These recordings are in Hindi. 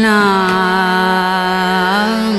नाम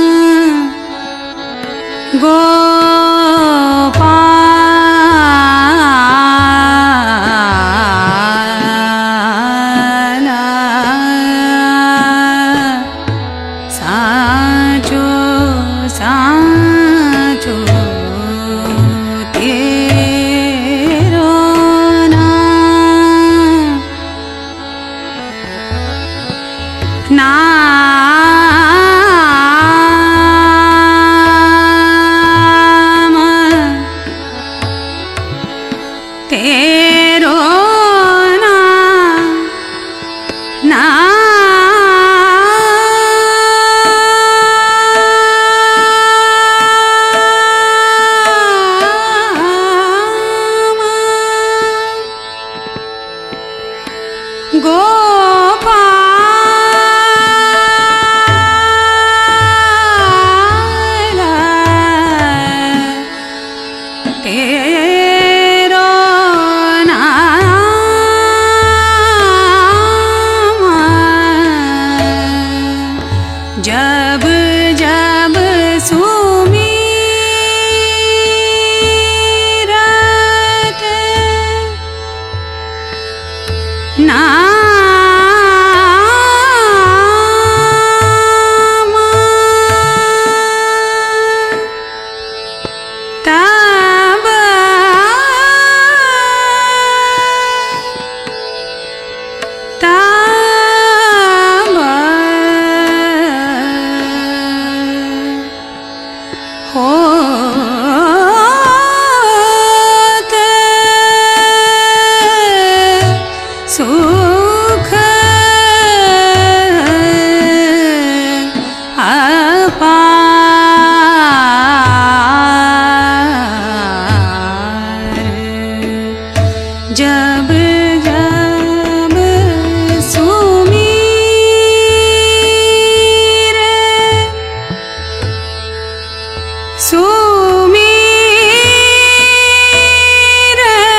गोपाल जब जब सुमिरत नाम तब तब होत सुख अपार। जब जब सुमिर सुमिर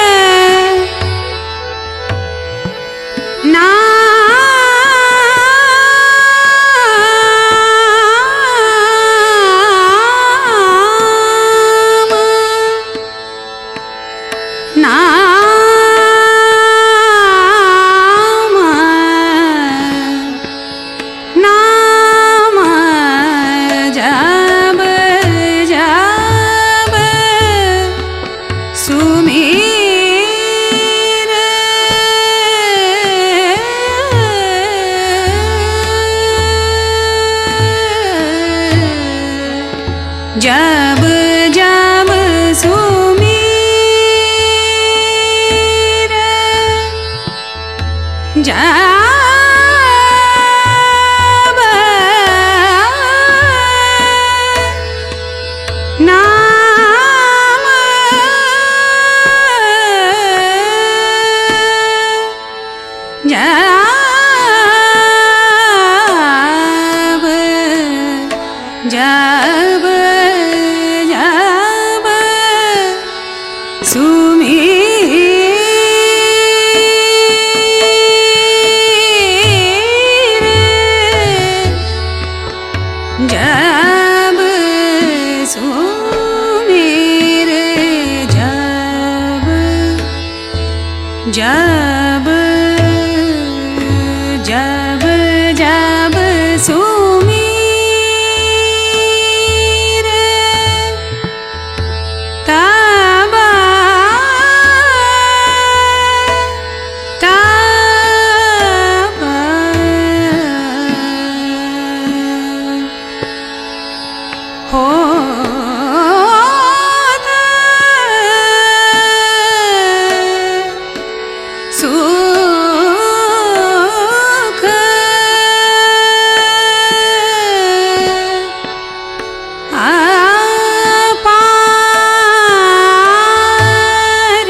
नाम जब जब सुमिर जब जब सुमिर जब नाम जब जब जब सुमिर जब सुमिर जब जब जब जब सुमिर तब तब होत सुख अपार।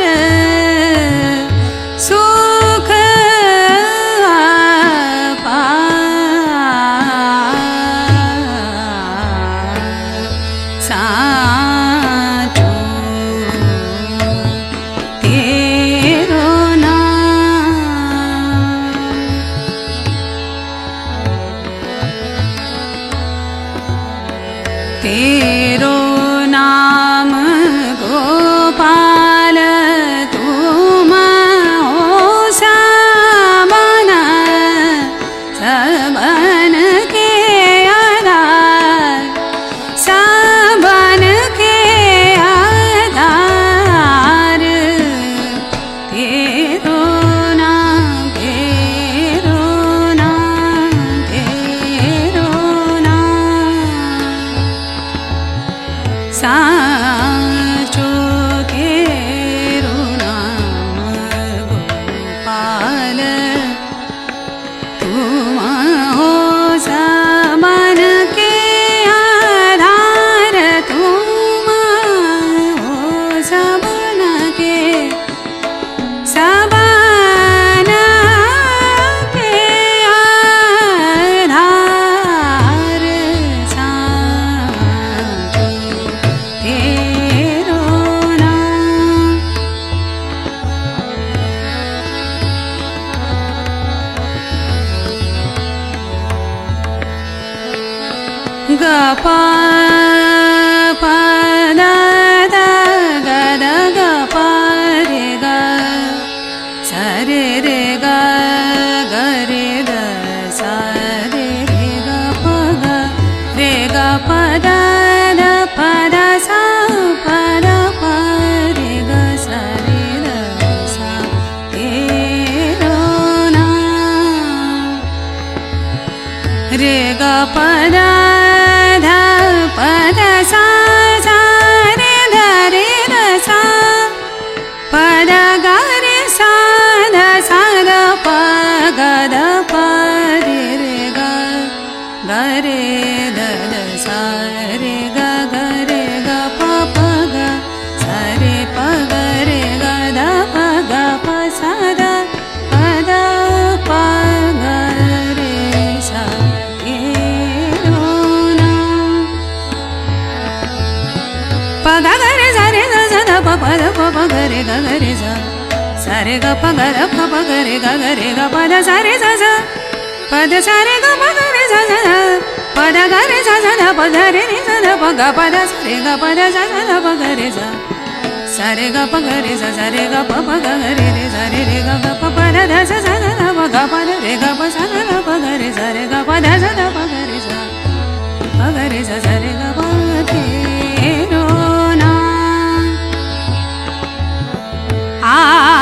सुख अपार। साचो तेरो नाम तेरो नाम गोपाल तुम हो सबन सबन के आधार सबन के आधार। तेरो नाम तेरो नाम तेरो नाम साचो तेरो नाम गोपाल तुम हो सबन के आधार तुम हो सबन के सबन के आधार। साचो ग प प द द ग द ग प रे ग स रे रे ग ग रे द स रे रे ग प ग रे ग प द द प द स प द प रे ग स रे द स रे रो ना रे ग प द ध प द स स रे ध रे द स प द ग रे स ध स द प ग द प रे रे ग ग रे द द स रे ग ग रे ग प प ग स रे प ग रे ग द प ग प स द प द प ग रे स रे रो ना प ग ग रे स रे द स द प प द प प ग रे ग ग रे स स रे ग प ग द प प ग रे ग ग रे ग प द स रे स स प द स रे ग प ग रे स स प द ग रे स स द प द रे रे स द प ग प द स रे ग प द स स द प ग रे स स रे ग प ग रे स स रे ग प प ग रे रे स रे रे ग ग प प द द स स द प ग प द रे ग प स स द प ग रे स रे ग प द स द प ग रे स प ग रे स स रे ग प रे रो ना आ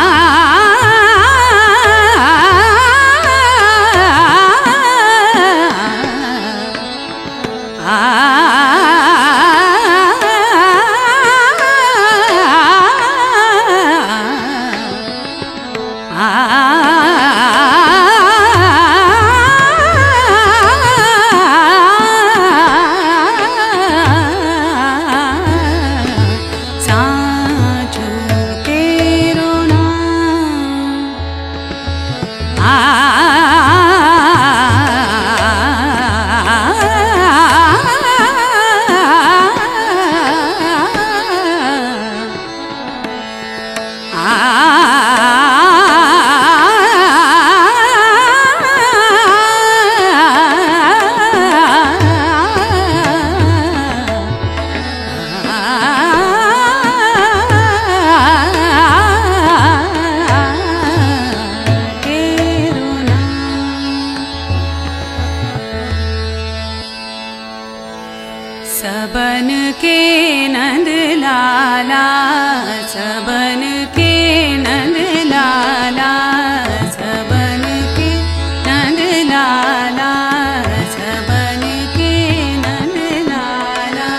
सबन के नंद लाला सबन के नंद लाला सबन के नंद लाला सबन के नंद लाला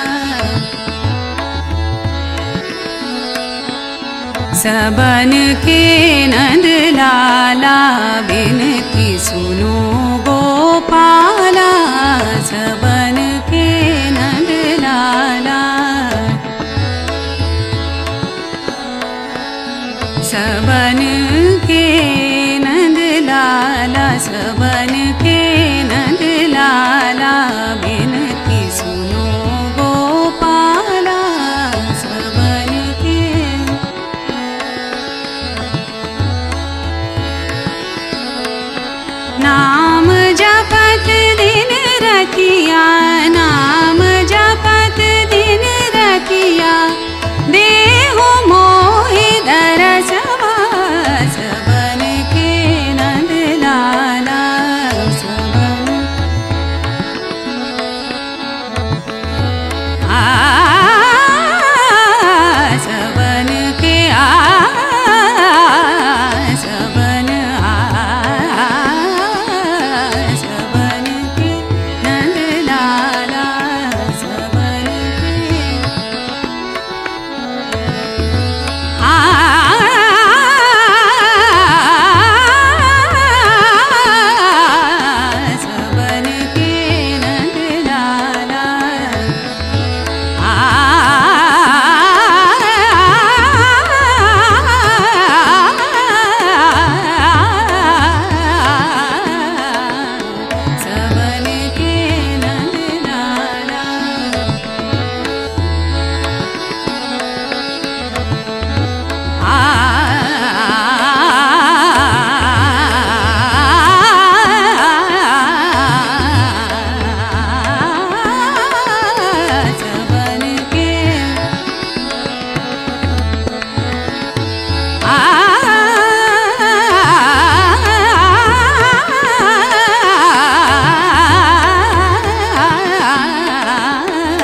सबन के नंद लाला बिनती सुनो गोपाला सबन के नंद लाला सबन के नंद लाला सबन के नंद लाला बिनती सुनो गोपाला सबन के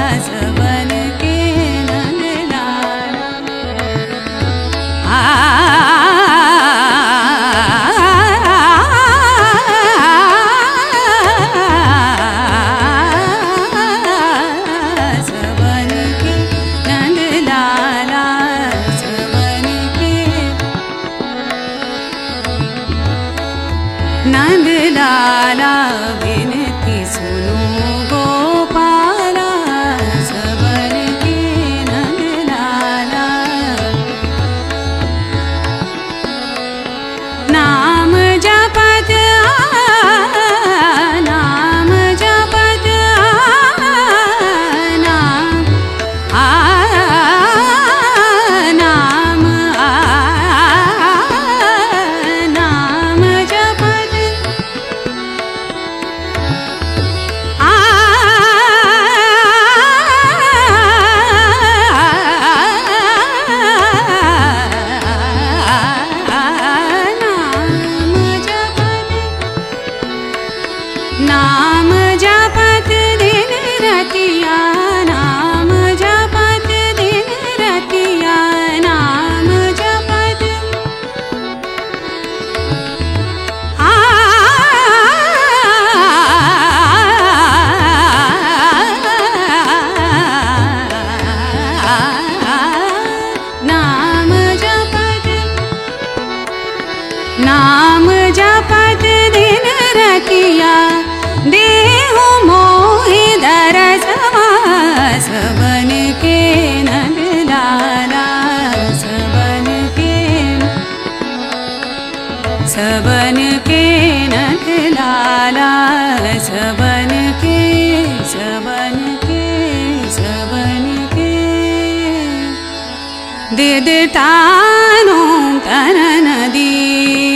सबन के नंद लाला सबन के नंद लाला सबन के नंद लाला विनती सुनो गोपाला सबन के नंद लाला नाम जपत नाम जपत नाम नाम नाम जपत नाम जपत दिन रतिया नाम जपत दिन रतिया नाम जपत नाम जपत नाम जपत दिन रतिया देहु मोहि दरसवा सबन के नंद लाला सबन के नंद लाला सबन के दिदतानो तन नदी